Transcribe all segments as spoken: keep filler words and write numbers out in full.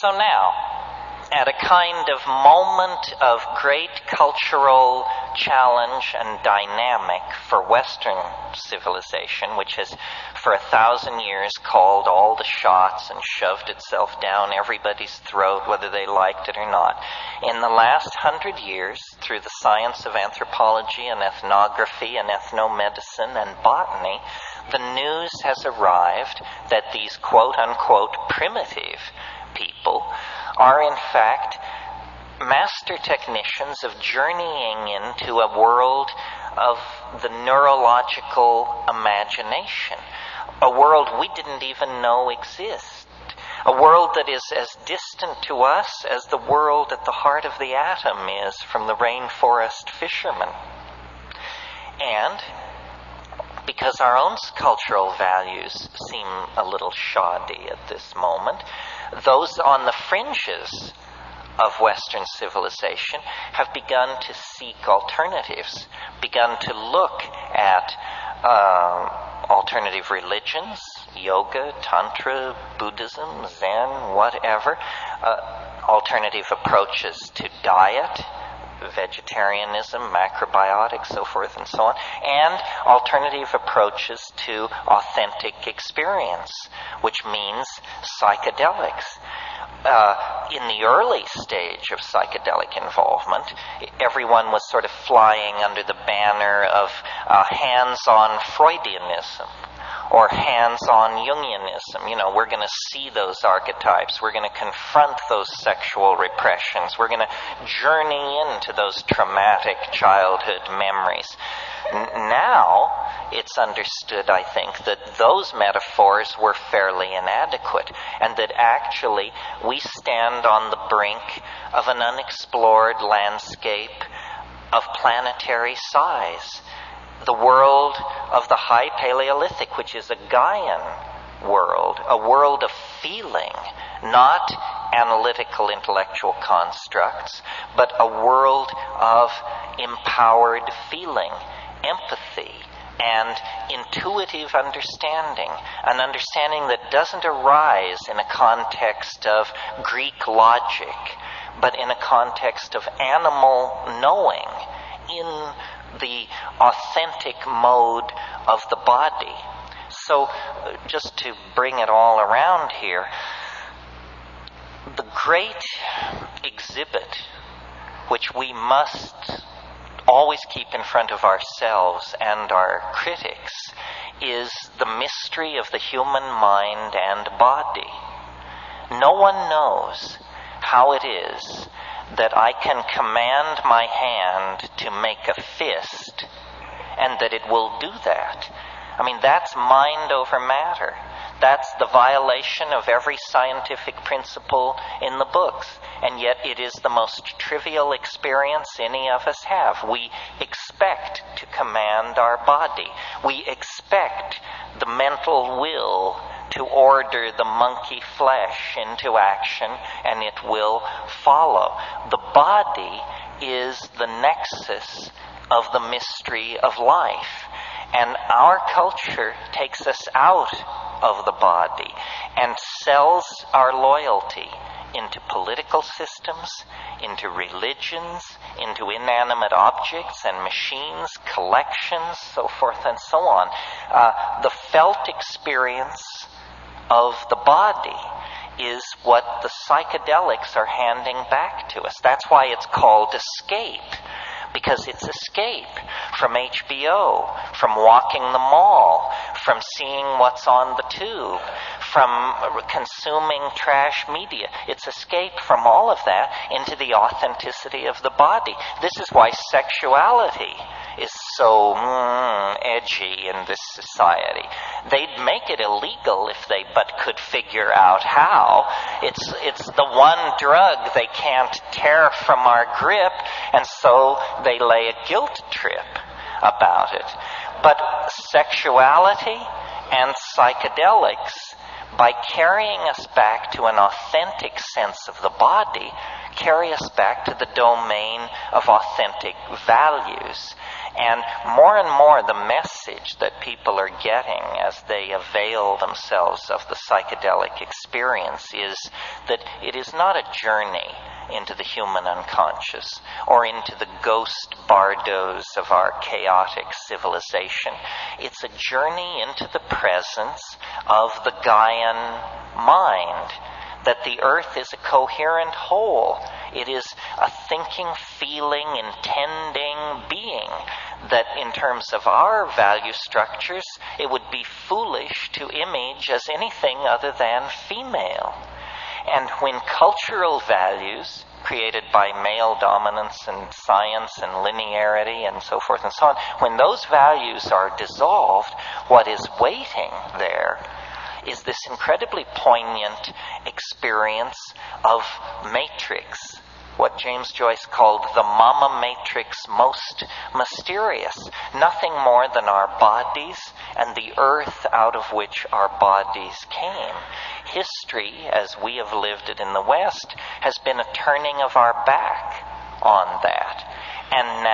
So now, at a kind of moment of great cultural challenge and dynamic for Western civilization, which has for a thousand years called all the shots and shoved itself down everybody's throat, whether they liked it or not, in the last hundred years, through the science of anthropology and ethnography and ethnomedicine and botany, the news has arrived that these quote-unquote primitive people are in fact master technicians of journeying into a world of the neurological imagination, a world we didn't even know exists, a world that is as distant to us as the world at the heart of the atom is from the rainforest fisherman. And because our own cultural values seem a little shoddy at this moment, those on the fringes of Western civilization have begun to seek alternatives, begun to look at uh, alternative religions, yoga, tantra, Buddhism, Zen, whatever, uh, alternative approaches to diet, vegetarianism, macrobiotics, so forth and so on, and alternative approaches to authentic experience, which means psychedelics. Uh, in the early stage of psychedelic involvement, everyone was sort of flying under the banner of uh, hands-on Freudianism or hands-on Jungianism. You know, we're going to see those archetypes. We're going to confront those sexual repressions. We're going to journey into those traumatic childhood memories. N- now, it's understood, I think, that those metaphors were fairly inadequate, and that actually we stand on the brink of an unexplored landscape of planetary size. The world of the High Paleolithic, which is a Gaian world, a world of feeling, not analytical intellectual constructs, but a world of empowered feeling, empathy, and intuitive understanding, an understanding that doesn't arise in a context of Greek logic, but in a context of animal knowing, in the authentic mode of the body. So, uh, just to bring it all around here, the great exhibit, which we must always keep in front of ourselves and our critics, is the mystery of the human mind and body. No one knows how it is that I can command my hand to make a fist and that it will do that. I mean, that's mind over matter. That's the violation of every scientific principle in the books. And yet it is the most trivial experience any of us have. We expect to command our body. We expect the mental will to order the monkey flesh into action, and it will follow. The body is the nexus of the mystery of life. And our culture takes us out of the body and sells our loyalty into political systems, into religions, into inanimate objects and machines, collections, so forth and so on. Uh, the felt experience of the body is what the psychedelics are handing back to us. That's why it's called escape, because it's escape from H B O, from walking the mall, from seeing what's on the tube, from consuming trash media. It's escape from all of that into the authenticity of the body. This is why sexuality is so mm, edgy in this society. They'd make it illegal if they but could figure out how. It's, it's the one drug they can't tear from our grip, and so they lay a guilt trip about it. But sexuality and psychedelics, by carrying us back to an authentic sense of the body, carry us back to the domain of authentic values. And more and more the message that people are getting as they avail themselves of the psychedelic experience is that it is not a journey into the human unconscious or into the ghost bardos of our chaotic civilization. It's a journey into the presence of the Gaian mind, that the earth is a coherent whole. It is a thinking, feeling, intending being, that in terms of our value structures, it would be foolish to image as anything other than female. And when cultural values, created by male dominance and science and linearity and so forth and so on, when those values are dissolved, what is waiting there is this incredibly poignant experience of matrix, what James Joyce called the mama matrix most mysterious. Nothing more than our bodies and the earth out of which our bodies came. History, as we have lived it in the West, has been a turning of our back on that. And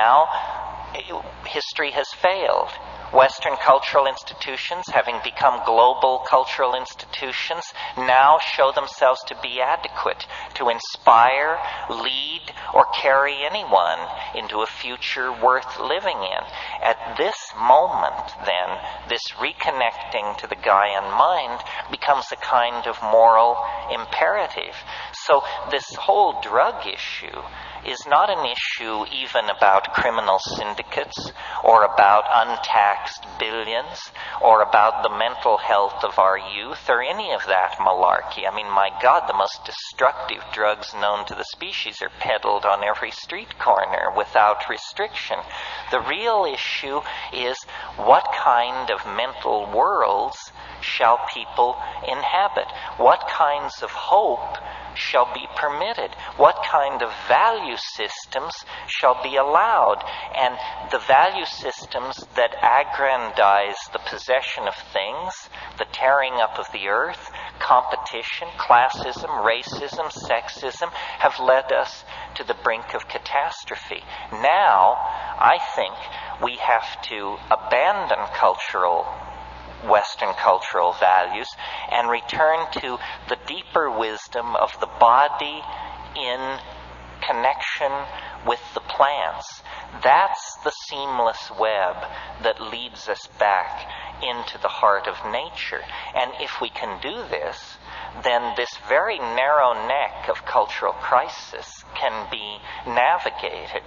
now history has failed. Western cultural institutions, having become global cultural institutions, now show themselves to be adequate to inspire, lead, or carry anyone into a future worth living in. At this moment, then, this reconnecting to the Gaian mind becomes a kind of moral imperative. So this whole drug issue is not an issue even about criminal syndicates or about untaxed billions or about the mental health of our youth or any of that malarkey. I mean, my God, the most destructive drugs known to the species are peddled on every street corner without restriction. The real issue is what kind of mental worlds shall people inhabit? What kinds of hope shall be permitted? What kind of value systems shall be allowed? And the value systems that aggrandize the possession of things, the tearing up of the earth, competition, classism, racism, sexism, have led us to the brink of catastrophe. Now, I think we have to abandon cultural Western cultural values and return to the deeper wisdom of the body in connection with the plants. That's the seamless web that leads us back into the heart of nature. And if we can do this, then this very narrow neck of cultural crisis can be navigated.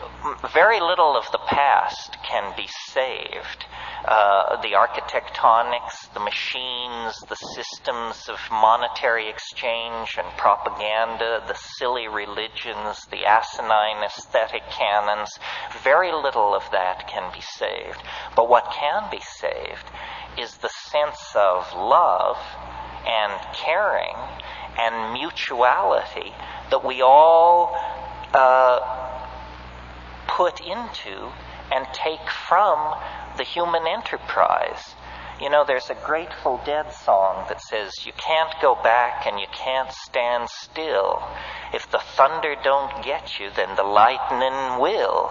Very little of the past can be saved. Uh, the architectonics, the machines, the systems of monetary exchange and propaganda, the silly religions, the asinine aesthetic canons, very little of that can be saved. But what can be saved is the sense of love and caring and mutuality that we all uh, put into and take from the human enterprise. You know, there's a Grateful Dead song that says, you can't go back and you can't stand still. If the thunder don't get you, then the lightning will.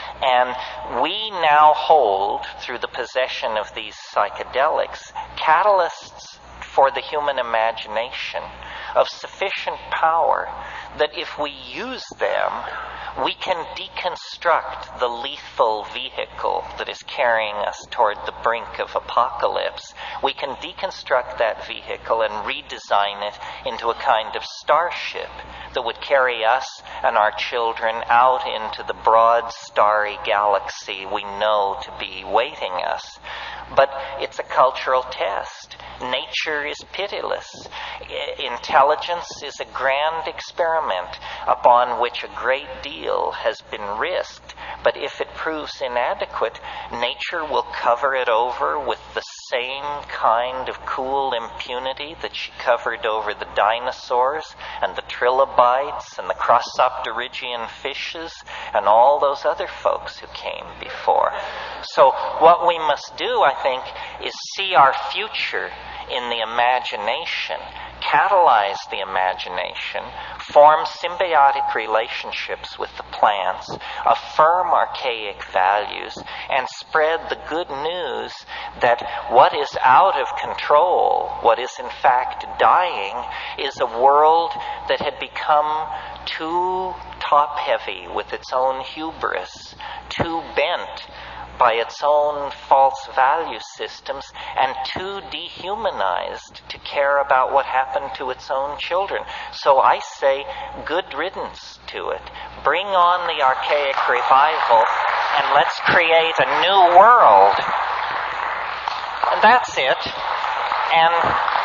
And we now hold, through the possession of these psychedelics, catalysts for the human imagination of sufficient power that if we use them, we can deconstruct the lethal vehicle that is carrying us toward the brink of apocalypse. We can deconstruct that vehicle and redesign it into a kind of starship that would carry us and our children out into the broad starry galaxy we know to be waiting us. But it's a cultural test. Nature is pitiless. Intelligence is a grand experiment upon which a great deal has been risked. But if it proves inadequate, nature will cover it over with the same kind of cool impunity that she covered over the dinosaurs and the trilobites and the crossopterygian fishes and all those other folks who came before. So what we must do, I think, is see our future in the imagination, catalyze the imagination, form symbiotic relationships with the plants, affirm archaic values, and spread the good news that what is out of control, what is in fact dying, is a world that had become too top-heavy with its own hubris, too bent by its own false value systems, and too dehumanized to care about what happened to its own children. So I say, good riddance to it. Bring on the archaic revival, and let's create a new world. And that's it. And